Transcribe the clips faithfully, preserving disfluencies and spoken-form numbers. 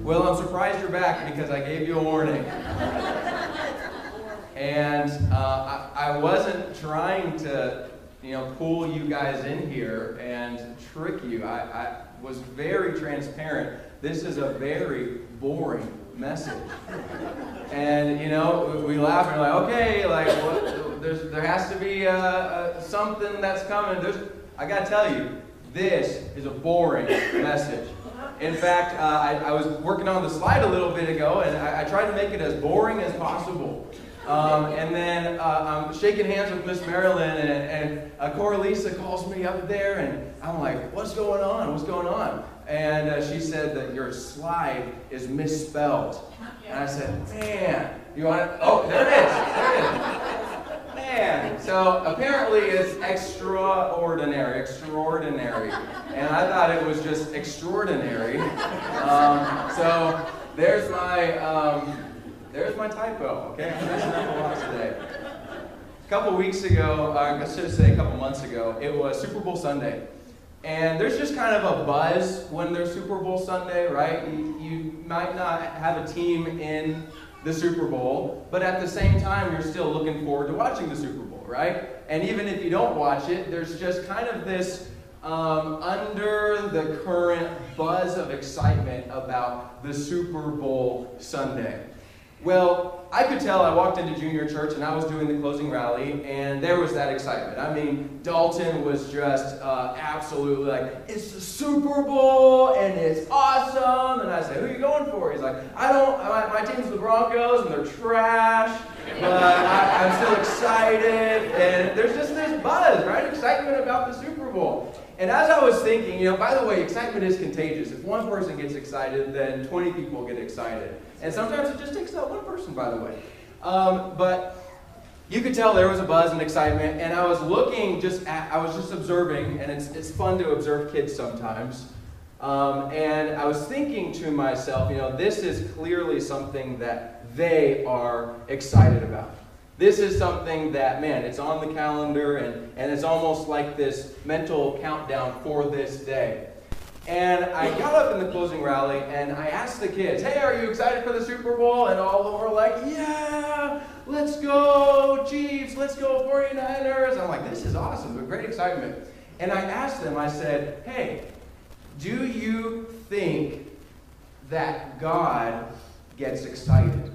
Well, I'm surprised you're back because I gave you a warning. And uh, I, I wasn't trying to, you know, pull you guys in here and trick you. I, I was very transparent. This is a very boring message. And, you know, we laugh and we're like, okay, like, what, there's, there has to be uh, uh, something that's coming. There's, I got to tell you, this is a boring message. In fact, uh, I, I was working on the slide a little bit ago, and I, I tried to make it as boring as possible. Um, and then uh, I'm shaking hands with Miss Marilyn, and, and uh, Cora Lisa calls me up there, and I'm like, what's going on? What's going on? And uh, she said that your slide is misspelled. And I said, man, you want it? Oh, there it is. There it is. Man. So apparently it's extraordinary, extraordinary. And I thought it was just extraordinary. Um, so there's my... Um, There's my typo, okay? I'm messing up a lot today. A couple weeks ago, uh, I should say a couple months ago, it was Super Bowl Sunday. And there's just kind of a buzz when there's Super Bowl Sunday, right? You, you might not have a team in the Super Bowl, but at the same time, you're still looking forward to watching the Super Bowl, right? And even if you don't watch it, there's just kind of this um, under the current buzz of excitement about the Super Bowl Sunday. Well, I could tell. I walked into junior church and I was doing the closing rally, and there was that excitement. I mean, Dalton was just uh, absolutely like, it's the Super Bowl and it's awesome. And I said, who are you going for? He's like, I don't, my, my team's the Broncos and they're trash, but I, I'm still excited. And there's just this buzz, right? Excitement about the Super Bowl. And as I was thinking, you know, by the way, excitement is contagious. If one person gets excited, then twenty people get excited. And sometimes it just takes that one person, by the way. Um, but you could tell there was a buzz and excitement, and I was looking just at, I was just observing, and it's, it's fun to observe kids sometimes. Um, and I was thinking to myself, you know, this is clearly something that they are excited about. This is something that, man, it's on the calendar, and, and it's almost like this mental countdown for this day. And I got up in the closing rally, and I asked the kids, hey, are you excited for the Super Bowl? And all of them were like, yeah, let's go Chiefs, let's go forty-niners. I'm like, this is awesome, great excitement. And I asked them, I said, hey, do you think that God gets excited?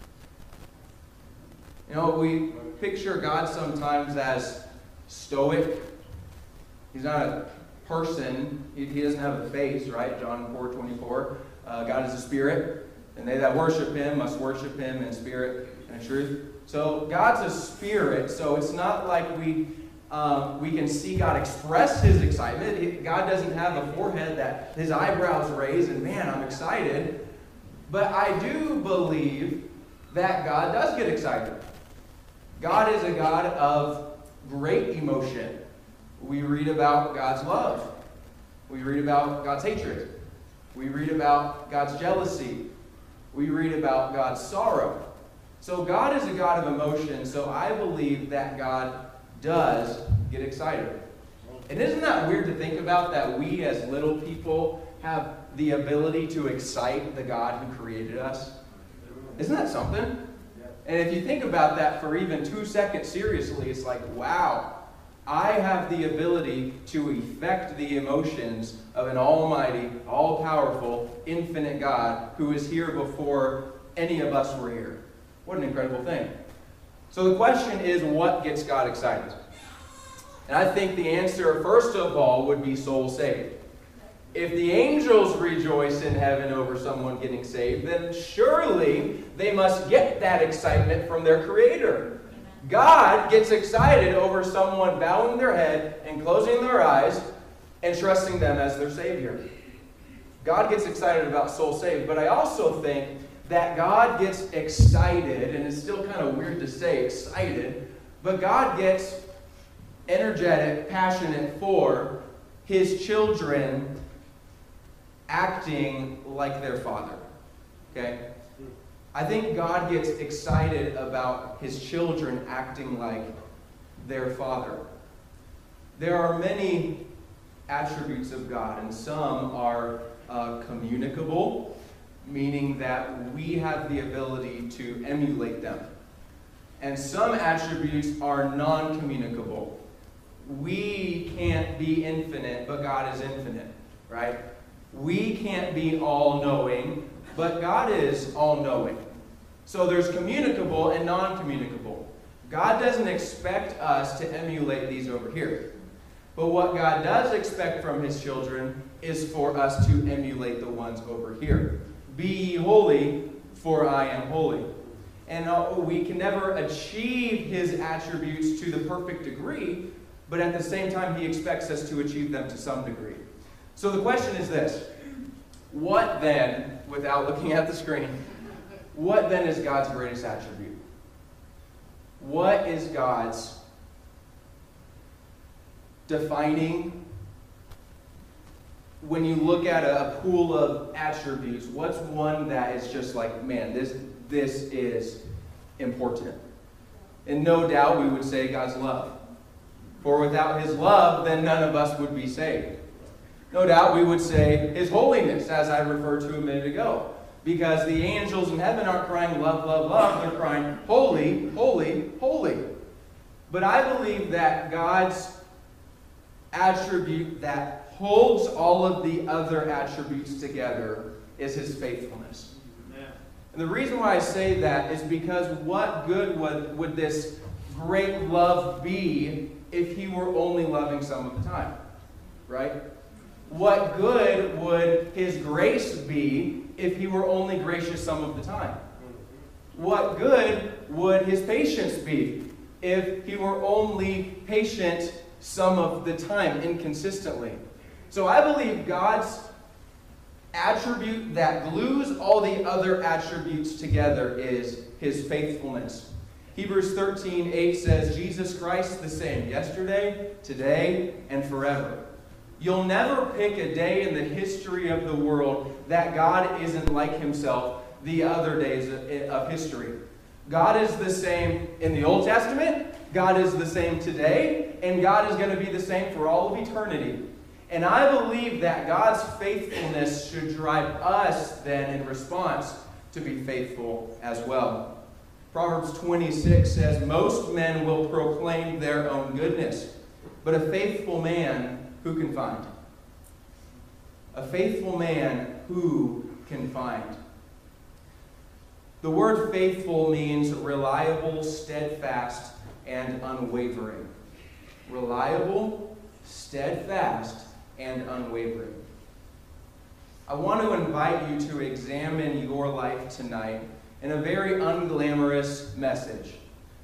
You know, we picture God sometimes as stoic. He's not a person. He, he doesn't have a face, right? John four twenty-four. Uh, God is a spirit, and they that worship him must worship him in spirit and in truth. So God's a spirit, so it's not like we um, we can see God express his excitement. He, God doesn't have a forehead that his eyebrows raise and, man, I'm excited. But I do believe that God does get excited. God is a God of great emotion. We read about God's love. We read about God's hatred. We read about God's jealousy. We read about God's sorrow. So God is a God of emotion, so I believe that God does get excited. And isn't that weird to think about, that we as little people have the ability to excite the God who created us? Isn't that something? And if you think about that for even two seconds seriously, it's like, wow, I have the ability to affect the emotions of an almighty, all-powerful, infinite God who is here before any of us were here. What an incredible thing. So the question is, what gets God excited? And I think the answer, first of all, would be soul saved. If the angels rejoice in heaven over someone getting saved, then surely they must get that excitement from their Creator. God gets excited over someone bowing their head and closing their eyes and trusting them as their Savior. God gets excited about soul saved, but I also think that God gets excited, and it's still kind of weird to say excited, but God gets energetic, passionate for his children acting like their Father. Okay? I think God gets excited about his children acting like their Father. There are many attributes of God, and some are uh, communicable, meaning that we have the ability to emulate them. And some attributes are non-communicable. We can't be infinite, but God is infinite, right? We can't be all-knowing, but God is all-knowing. So there's communicable and non-communicable. God doesn't expect us to emulate these over here. But what God does expect from his children is for us to emulate the ones over here. Be ye holy, for I am holy. And uh, we can never achieve his attributes to the perfect degree, but at the same time, he expects us to achieve them to some degree. So the question is this: what then, without looking at the screen, what then is God's greatest attribute? What is God's defining? When you look at a, a pool of attributes, what's one that is just like, man, this, this is important? And no doubt we would say God's love. For without his love, then none of us would be saved. No doubt we would say his holiness, as I referred to a minute ago. Because the angels in heaven aren't crying love, love, love. They're crying holy, holy, holy. But I believe that God's attribute that holds all of the other attributes together is his faithfulness. Amen. And the reason why I say that is because what good would, would this great love be if he were only loving some of the time? Right? What good would his grace be if he were only gracious some of the time? What good would his patience be if he were only patient some of the time, inconsistently? So I believe God's attribute that glues all the other attributes together is his faithfulness. Hebrews thirteen eight says, Jesus Christ the same yesterday, today, and forever. You'll never pick a day in the history of the world that God isn't like himself the other days of history. God is the same in the Old Testament, God is the same today, and God is going to be the same for all of eternity. And I believe that God's faithfulness should drive us then in response to be faithful as well. Proverbs twenty-six says, most men will proclaim their own goodness, but a faithful man who can find? A faithful man who can find? The word faithful means reliable, steadfast, and unwavering. Reliable, steadfast, and unwavering. I want to invite you to examine your life tonight in a very unglamorous message.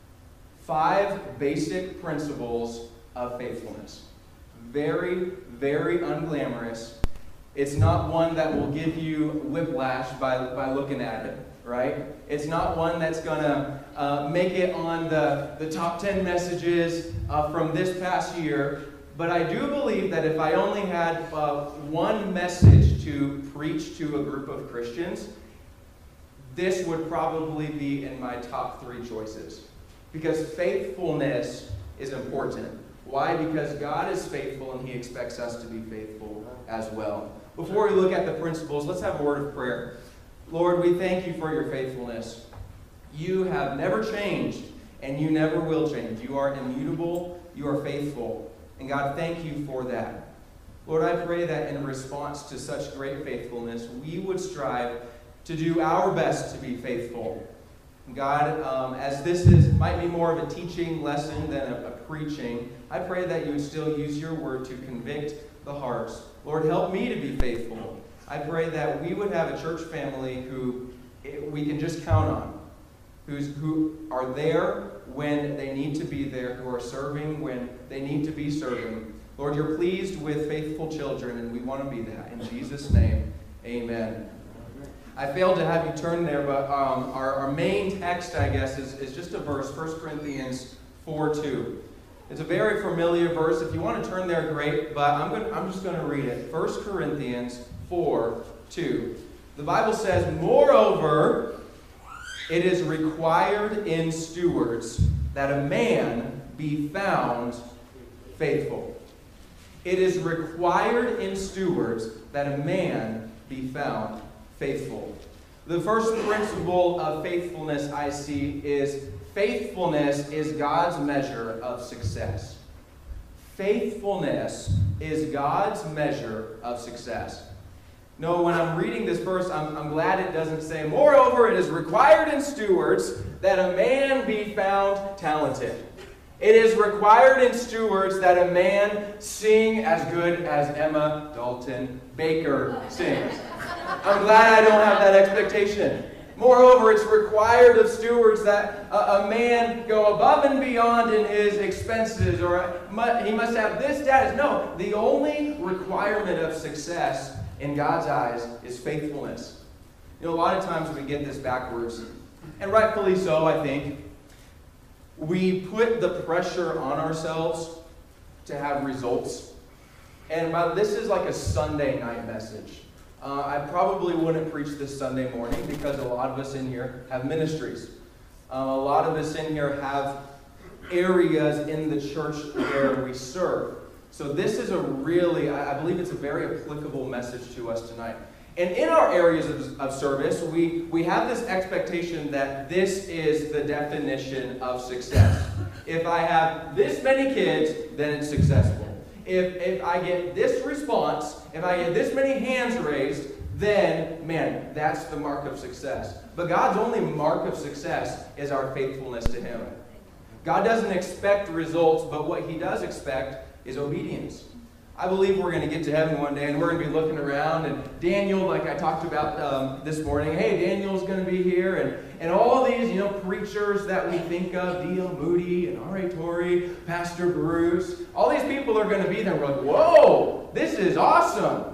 Five basic principles of faithfulness. Very, very unglamorous. It's not one that will give you whiplash by, by looking at it, right? It's not one that's going to uh, make it on the, the top ten messages uh, from this past year. But I do believe that if I only had uh, one message to preach to a group of Christians, this would probably be in my top three choices. Because faithfulness is important. Why? Because God is faithful and he expects us to be faithful as well. Before we look at the principles, let's have a word of prayer. Lord, we thank you for your faithfulness. You have never changed and you never will change. You are immutable. You are faithful. And God, thank you for that. Lord, I pray that in response to such great faithfulness, we would strive to do our best to be faithful. God, um, as this is might be more of a teaching lesson than a, a preaching, I pray that you would still use your word to convict the hearts. Lord, help me to be faithful. I pray that we would have a church family who we can just count on, who's, who are there when they need to be there, who are serving when they need to be serving. Lord, you're pleased with faithful children, and we want to be that. In Jesus' name, amen. I failed to have you turn there, but um, our, our main text, I guess, is, is just a verse, First Corinthians four two. It's a very familiar verse. If you want to turn there, great, but I'm, gonna, I'm just going to read it. First Corinthians four two. The Bible says, moreover, it is required in stewards that a man be found faithful. It is required in stewards that a man be found faithful. The first principle of faithfulness I see is faithfulness is God's measure of success. Faithfulness is God's measure of success. No, when I'm reading this verse, I'm, I'm glad it doesn't say, moreover, it is required in stewards that a man be found talented. It is required in stewards that a man sing as good as Emma Dalton Baker sings. I'm glad I don't have that expectation. Moreover, it's required of stewards that a, a man go above and beyond in his expenses, or a, he must have this status. No, the only requirement of success in God's eyes is faithfulness. You know, a lot of times we get this backwards, and rightfully so, I think. We put the pressure on ourselves to have results. And by, this is like a Sunday night message. Uh, I probably wouldn't preach this Sunday morning because a lot of us in here have ministries. Uh, a lot of us in here have areas in the church where we serve. So this is a really, I believe it's a very applicable message to us tonight. And in our areas of, of service, we, we have this expectation that this is the definition of success. If I have this many kids, then it's successful. If, if I get this response, if I get this many hands raised, then, man, that's the mark of success. But God's only mark of success is our faithfulness to Him. God doesn't expect results, but what He does expect is obedience. I believe we're going to get to heaven one day, and we're going to be looking around, and Daniel, like I talked about um, this morning, hey, Daniel's going to be here, and, and all these, you know, preachers that we think of, D L Moody and R A Torrey, Pastor Bruce, all these people are going to be there. We're like, whoa, this is awesome.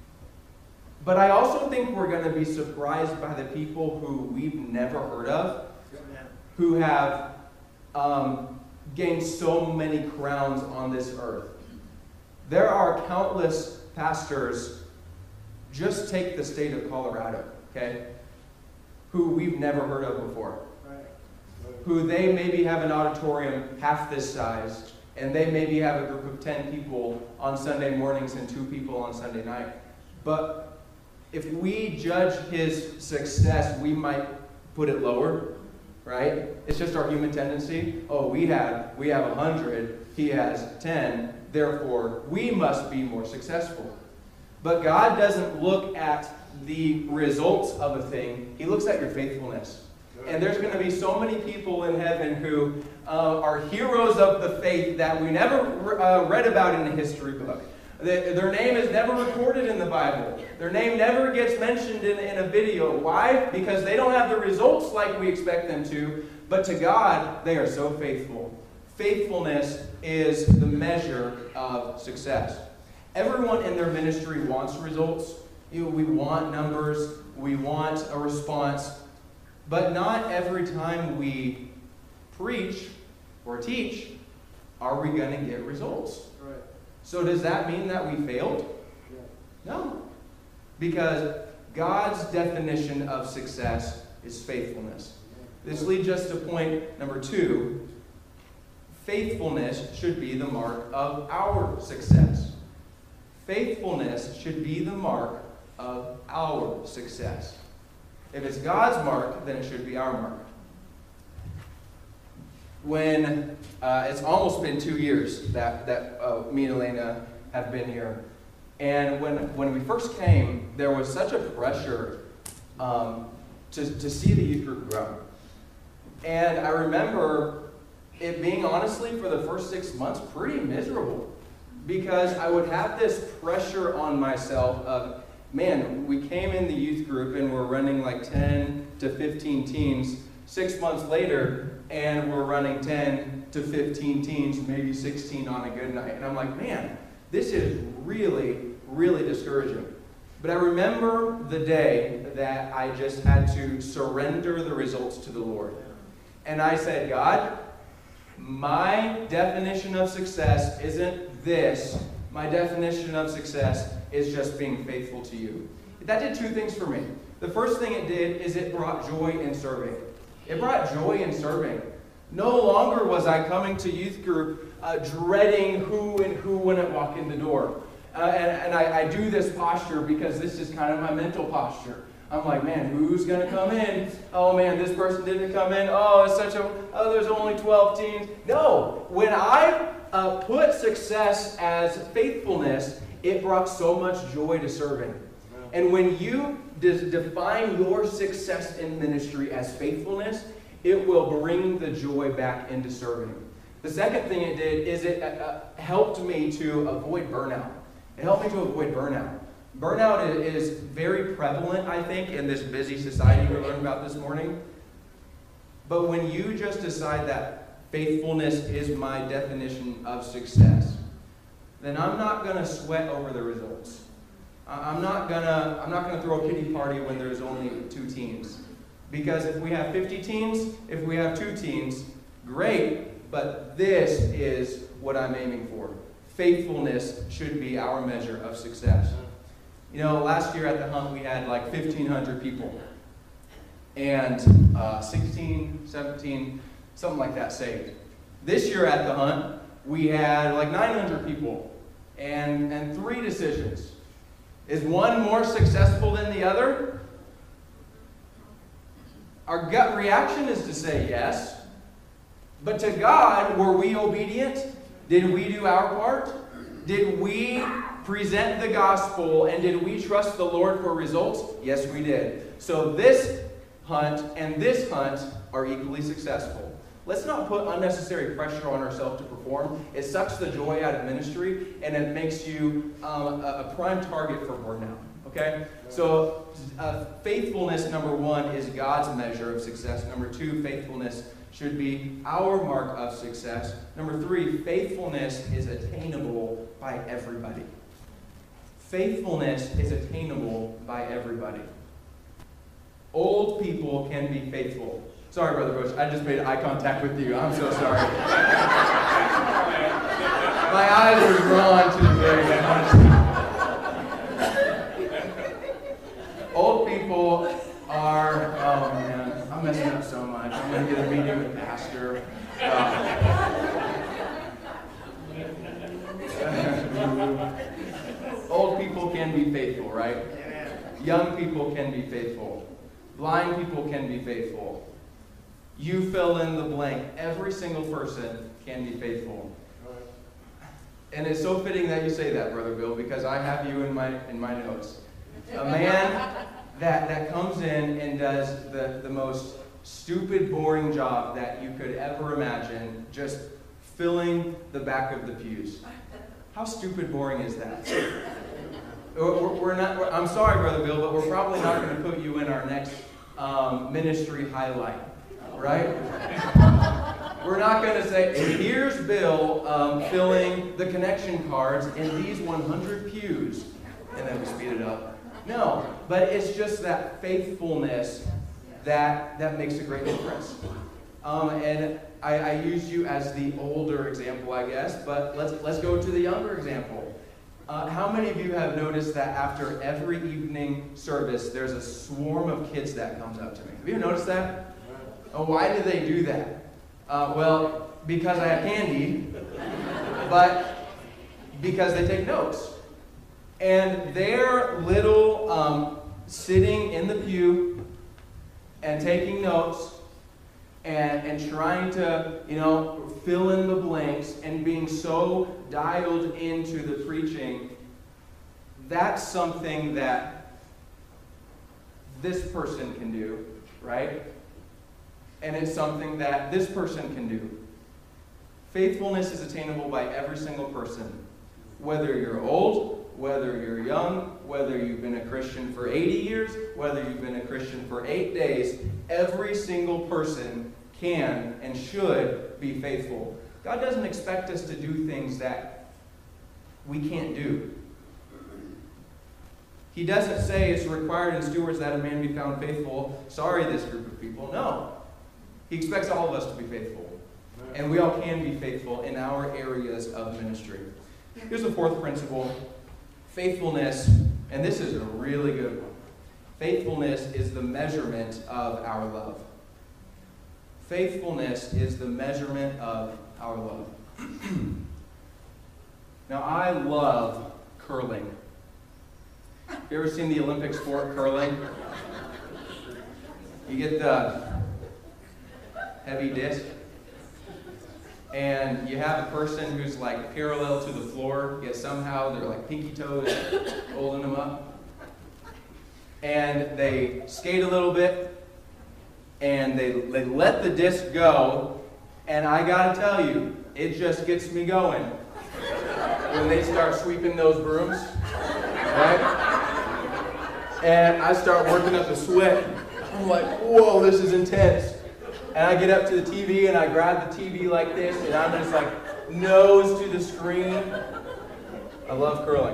But I also think we're going to be surprised by the people who we've never heard of, who have um, gained so many crowns on this earth. There are countless pastors, just take the state of Colorado, okay, who we've never heard of before. Right. Right. Who they maybe have an auditorium half this size, and they maybe have a group of ten people on Sunday mornings and two people on Sunday night. But if we judge his success, we might put it lower, right? It's just our human tendency. Oh, we have, we have a hundred, he has ten. Therefore, we must be more successful. But God doesn't look at the results of a thing. He looks at your faithfulness. And there's going to be so many people in heaven who uh, are heroes of the faith that we never uh, read about in the history book. They, their name is never recorded in the Bible. Their name never gets mentioned in, in a video. Why? Because they don't have the results like we expect them to. But to God, they are so faithful. Faithfulness is the measure of success. Everyone in their ministry wants results. You know, we want numbers. We want a response. But not every time we preach or teach are we going to get results. Right. So does that mean that we failed? Yeah. No. Because God's definition of success is faithfulness. This leads us to point number two. Faithfulness should be the mark of our success. Faithfulness should be the mark of our success. If it's God's mark, then it should be our mark. When uh, it's almost been two years that, that uh, me and Elena have been here. And when, when we first came, there was such a pressure um, to, to see the youth group grow. And I remember it being, honestly, for the first six months, pretty miserable. Because I would have this pressure on myself of, man, we came in the youth group and we're running like ten to fifteen teens. Six months later, and we're running ten to fifteen teens, maybe sixteen on a good night. And I'm like, man, this is really, really discouraging. But I remember the day that I just had to surrender the results to the Lord. And I said, God, my definition of success isn't this. My definition of success is just being faithful to you. That did two things for me. The first thing it did is it brought joy in serving. It brought joy in serving. No longer was I coming to youth group uh, dreading who and who wouldn't walk in the door. Uh, and and I, I do this posture because this is kind of my mental posture. I'm like, man, who's going to come in? Oh, man, this person didn't come in. Oh, it's such a, oh, there's only twelve teams. No, when I uh, put success as faithfulness, it brought so much joy to serving. And when you de- define your success in ministry as faithfulness, it will bring the joy back into serving. The second thing it did is it uh, helped me to avoid burnout. It helped me to avoid burnout. Burnout is very prevalent, I think, in this busy society we're learning about this morning. But when you just decide that faithfulness is my definition of success, then I'm not going to sweat over the results. I'm not gonna, I'm not gonna throw a pity party when there's only two teams. Because if we have fifty teams, if we have two teams, great, but this is what I'm aiming for. Faithfulness should be our measure of success. You know, last year at the Hunt we had like fifteen hundred people. And uh, sixteen, seventeen, something like that saved. This year at the Hunt, we had like nine hundred people and, and three decisions. Is one more successful than the other? Our gut reaction is to say yes. But to God, were we obedient? Did we do our part? Did we present the gospel and did we trust the Lord for results? Yes, we did. So this hunt and this hunt are equally successful. Let's not put unnecessary pressure on ourselves to perform. It sucks the joy out of ministry, and it makes you um, a, a prime target for burnout. Okay? So uh, faithfulness, number one, is God's measure of success. Number two, faithfulness should be our mark of success. Number three, faithfulness is attainable by everybody. Faithfulness is attainable by everybody. Old people can be faithful. Sorry, Brother Bush, I just made eye contact with you. I'm so sorry. My eyes are drawn to the very end. Old people are, oh man, I'm messing up so much. I'm going to get a meeting with the pastor. Uh, old people can be faithful, right? Young people can be faithful. Blind people can be faithful. You fill in the blank. Every single person can be faithful. And it's so fitting that you say that, Brother Bill, because I have you in my in my notes. A man that, that comes in and does the, the most stupid, boring job that you could ever imagine, just filling the back of the pews. How stupid, boring is that? We're, we're not, we're, I'm sorry, Brother Bill, but we're probably not going to put you in our next um, ministry highlight. Right? We're not going to say, here's Bill um, filling the connection cards in these one hundred pews, and then we speed it up. No, but it's just that faithfulness that, that makes a great difference. Um, and I, I use you as the older example, I guess, but let's, let's go to the younger example. Uh, how many of you have noticed that after every evening service, there's a swarm of kids that comes up to me? Have you ever noticed that? Oh, why do they do that? Uh, well, because I have candy, but because they take notes. And they're little um, sitting in the pew and taking notes and, and trying to, you know, fill in the blanks and being so dialed into the preaching. That's something that this person can do, right? And it's something that this person can do. Faithfulness is attainable by every single person. Whether you're old, whether you're young, whether you've been a Christian for eighty years, whether you've been a Christian for eight days, every single person can and should be faithful. God doesn't expect us to do things that we can't do. He doesn't say it's required in stewards that a man be found faithful. Sorry, this group of people. No. He expects all of us to be faithful. And we all can be faithful in our areas of ministry. Here's the fourth principle. Faithfulness, and this is a really good one. Faithfulness is the measurement of our love. Faithfulness is the measurement of our love. Now, I love curling. You ever seen the Olympic sport, curling? you get the heavy disc, and you have a person who's like parallel to the floor, yet somehow they're like pinky toes holding them up. And they skate a little bit, and they, they let the disc go, and I gotta tell you, it just gets me going when they start sweeping those brooms, right? And I start working up a sweat. I'm like, whoa, this is intense. And I get up to the T V and I grab the T V like this, and I'm just like nose to the screen. I love curling.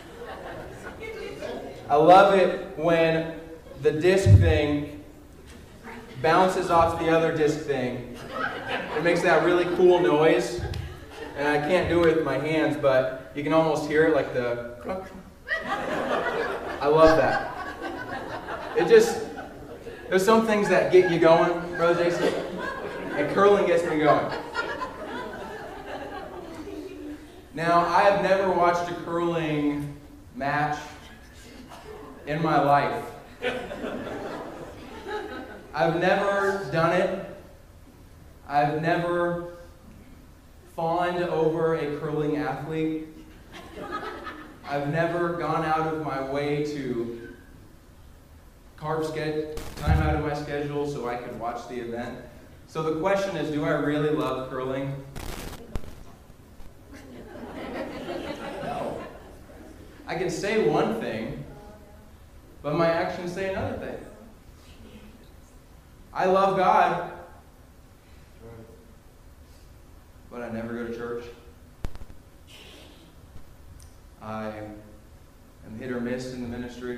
I love it when the disc thing bounces off the other disc thing. It makes that really cool noise. And I can't do it with my hands, but you can almost hear it like the cluck. I love that. It just, there's some things that get you going, Brother Jason, and curling gets me going. Now, I have never watched a curling match in my life. I've never done it. I've never fawned over a curling athlete. I've never gone out of my way to carve time out of my schedule so I could watch the event. So the question is, do I really love curling? No. I can say one thing, but my actions say another thing. I love God, but I never go to church. I am hit or miss in the ministry.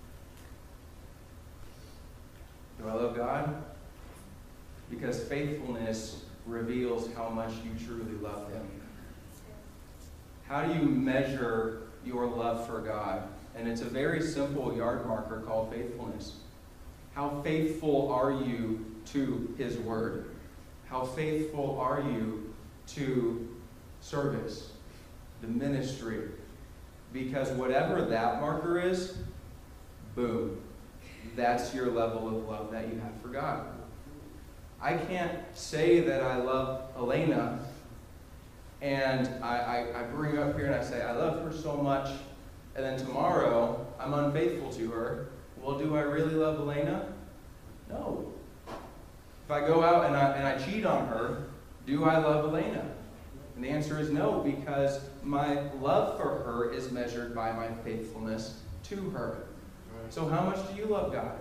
Do I love God? Because faithfulness reveals how much you truly love Him. How do you measure your love for God? And it's a very simple yard marker called faithfulness. How faithful are you to His Word? How faithful are you to service, the ministry? Because whatever that marker is, boom, that's your level of love that you have for God. I can't say that I love Elena, and I, I, I bring her up here and I say, I love her so much, and then tomorrow I'm unfaithful to her. Well, do I really love Elena? No. If I go out and I, and I cheat on her, do I love Elena? And the answer is no, because my love for her is measured by my faithfulness to her. So how much do you love God?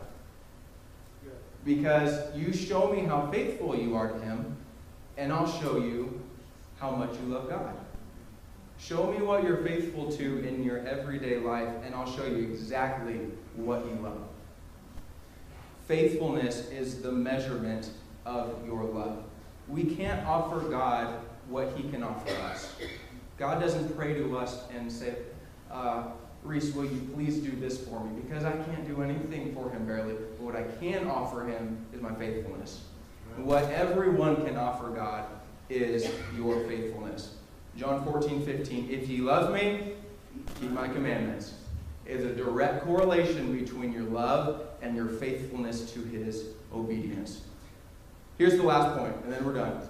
Because you show me how faithful you are to Him, and I'll show you how much you love God. Show me what you're faithful to in your everyday life, and I'll show you exactly what you love. Faithfulness is the measurement of your love. We can't offer God what He can offer us. God doesn't pray to us and say, uh, Reese, will you please do this for me? Because I can't do anything for Him barely. But what I can offer Him is my faithfulness. And what everyone can offer God is your faithfulness. John fourteen fifteen, if ye love me, keep my commandments. It's a direct correlation between your love and your faithfulness to His obedience. Here's the last point, and then we're done.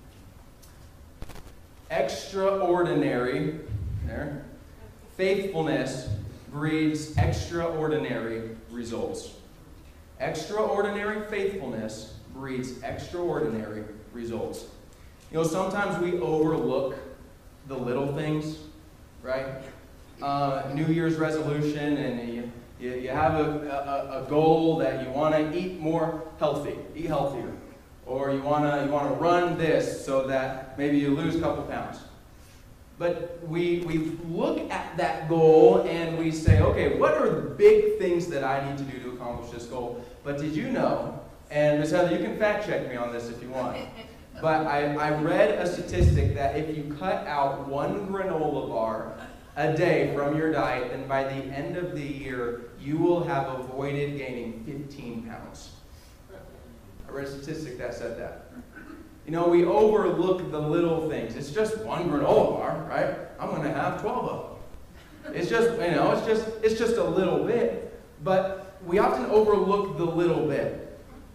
Extraordinary, there, faithfulness breeds extraordinary results. Extraordinary faithfulness breeds extraordinary results. You know, sometimes we overlook the little things, right? Uh, New Year's resolution, and you, you, you have a, a, a goal that you want to eat more healthy, eat healthier. Or you want to you want to run this so that maybe you lose a couple pounds. But we, we look at that goal and we say, okay, what are the big things that I need to do to accomplish this goal? But did you know, and Miz Heather, you can fact check me on this if you want, but I, I read a statistic that if you cut out one granola bar a day from your diet, then by the end of the year, you will have avoided gaining fifteen pounds. I read a statistic that said that. You know, we overlook the little things. It's just one granola bar, right? I'm going to have twelve of them. It's just, you know, it's just, it's just a little bit. But we often overlook the little bit.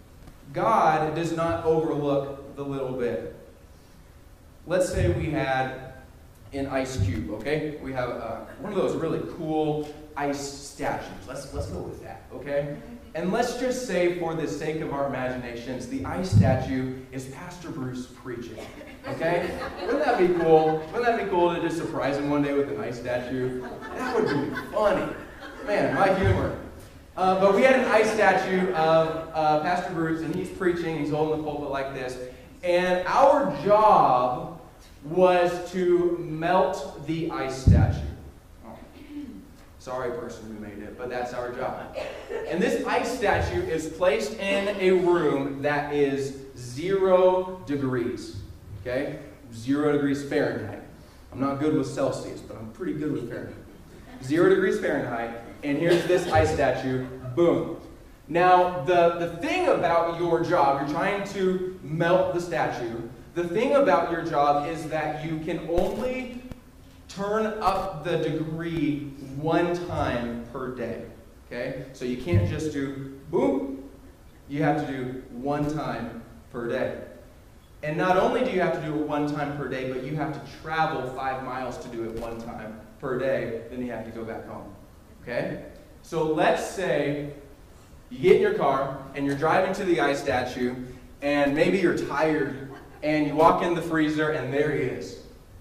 God does not overlook the little bit. Let's say we had an ice cube, okay? We have uh, one of those really cool ice statues. Let's, let's go with that, okay? And let's just say, for the sake of our imaginations, the ice statue is Pastor Bruce preaching, okay? Wouldn't that be cool? Wouldn't that be cool to just surprise him one day with an ice statue? That would be funny. Man, my humor. Uh, but we had an ice statue of uh, Pastor Bruce, and he's preaching, he's holding the pulpit like this, and our job was to melt the ice statue. Oh. Sorry, person who made it, but that's our job. And this ice statue is placed in a room that is zero degrees, okay? Zero degrees Fahrenheit. I'm not good with Celsius, but I'm pretty good with Fahrenheit. Zero degrees Fahrenheit. And here's this ice statue, boom. Now, the, the thing about your job, you're trying to melt the statue. The thing about your job is that you can only turn up the degree one time per day, okay? So you can't just do boom. You have to do one time per day. And not only do you have to do it one time per day, but you have to travel five miles to do it one time per day. Then you have to go back home. Okay? So let's say you get in your car and you're driving to the ice statue and maybe you're tired and you walk in the freezer and there he is.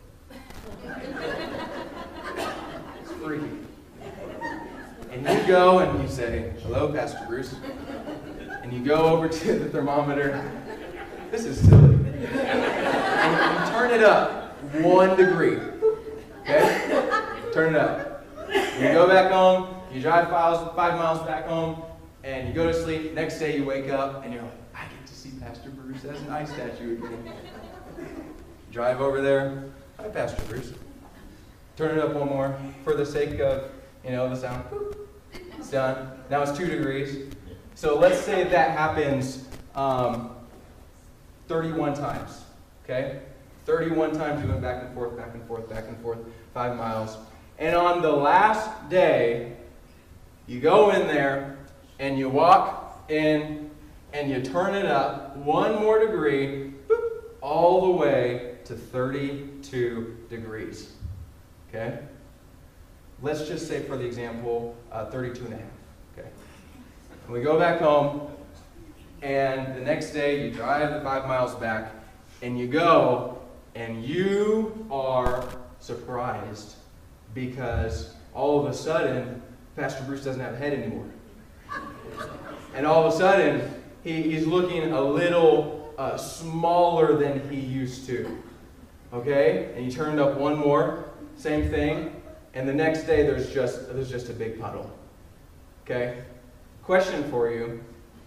It's freaky. And you go and you say, hello, Pastor Bruce. And you go over to the thermometer. This is silly. And you turn it up one degree. Okay? Turn it up. You go back home, you drive five, five miles back home, and you go to sleep. Next day you wake up, and you're like, I get to see Pastor Bruce as an ice statue again. Drive over there. Hi, Pastor Bruce. Turn it up one more for the sake of, you know, the sound. It's done. Now it's two degrees. So let's say that happens um, thirty-one times, okay? thirty-one times you went back and forth, back and forth, back and forth, five miles. And on the last day, you go in there and you walk in and you turn it up one more degree, boop, all the way to thirty-two degrees. Okay? Let's just say, for the example, uh, thirty-two and a half. Okay? And we go back home, and the next day you drive the five miles back, and you go, and you are surprised because all of a sudden, Pastor Bruce doesn't have a head anymore. And all of a sudden, he, he's looking a little uh, smaller than he used to. Okay? And you turned up one more, same thing. And the next day, there's just, there's just a big puddle. Okay? Question for you.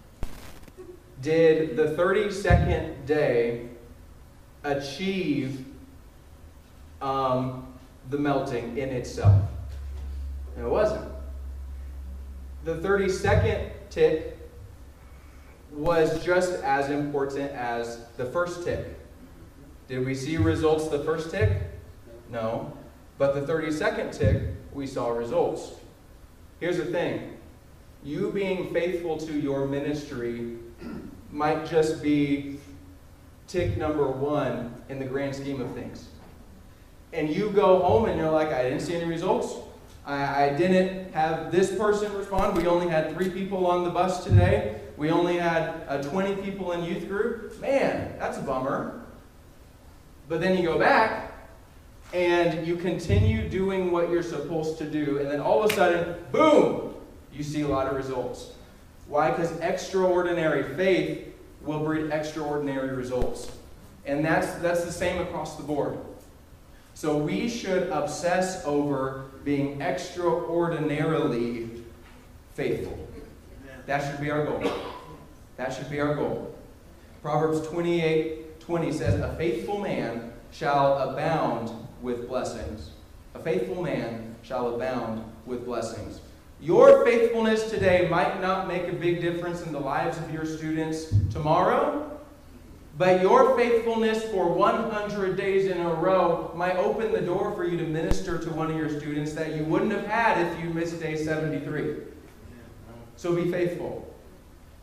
Did the thirty-second day achieve um, the melting in itself? And it wasn't. The thirty-second tick was just as important as the first tick. Did we see results the first tick? No. But the thirty-second tick, we saw results. Here's the thing. You being faithful to your ministry might just be tick number one in the grand scheme of things. And you go home and you're like, I didn't see any results. I, I didn't have this person respond. We only had three people on the bus today. We only had uh, twenty people in youth group. Man, that's a bummer. But then you go back and you continue doing what you're supposed to do. And then all of a sudden, boom, you see a lot of results. Why? Because extraordinary faith will breed extraordinary results. And that's, that's the same across the board. So we should obsess over being extraordinarily faithful. That should be our goal. That should be our goal. Proverbs twenty-eight twenty says, a faithful man shall abound with blessings. A faithful man shall abound with blessings. Your faithfulness today might not make a big difference in the lives of your students tomorrow, but your faithfulness for one hundred days in a row might open the door for you to minister to one of your students that you wouldn't have had if you missed day seventy-three. So be faithful.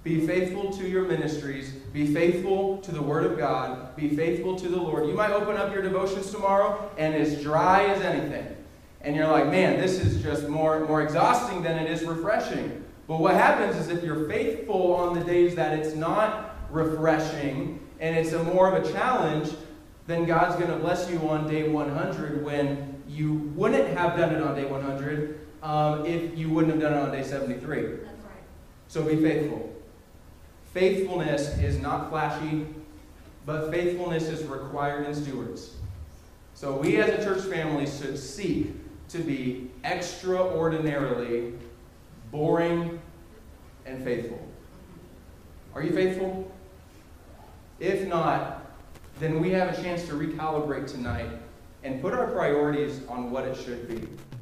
Be faithful to your ministries. Be faithful to the Word of God. Be faithful to the Lord. You might open up your devotions tomorrow and it's dry as anything. And you're like, man, this is just more, more exhausting than it is refreshing. But what happens is if you're faithful on the days that it's not refreshing and it's a more of a challenge, then God's going to bless you on day one hundred when you wouldn't have done it on day one hundred um, if you wouldn't have done it on day seventy-three. That's right. So be faithful. Faithfulness is not flashy, but faithfulness is required in stewards. So we as a church family should seek to be extraordinarily boring and faithful. Are you faithful? If not, then we have a chance to recalibrate tonight and put our priorities on what it should be.